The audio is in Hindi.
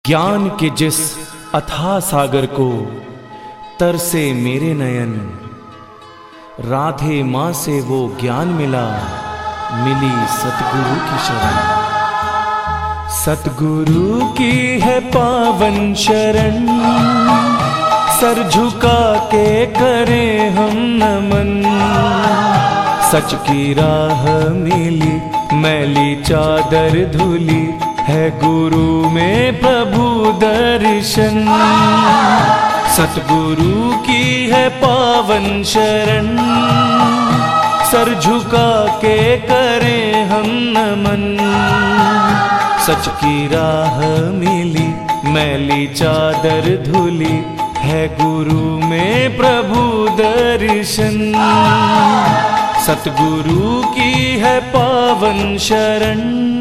ज्ञान के जिस अथाह सागर को तरसे मेरे नयन, राधे माँ से वो ज्ञान मिला, मिली सतगुरु की शरण। सतगुरु की है पावन शरण, सर झुका के करें हम नमन। सच की राह मिली, मैली चादर धुली, है गुरु में प्रभु दर्शन। सतगुरु की है पावन शरण, सर झुका के करें हम नमन। सच की राह मिली, मैली चादर धुली, है गुरु में प्रभु दर्शन। सतगुरु की है पावन शरण।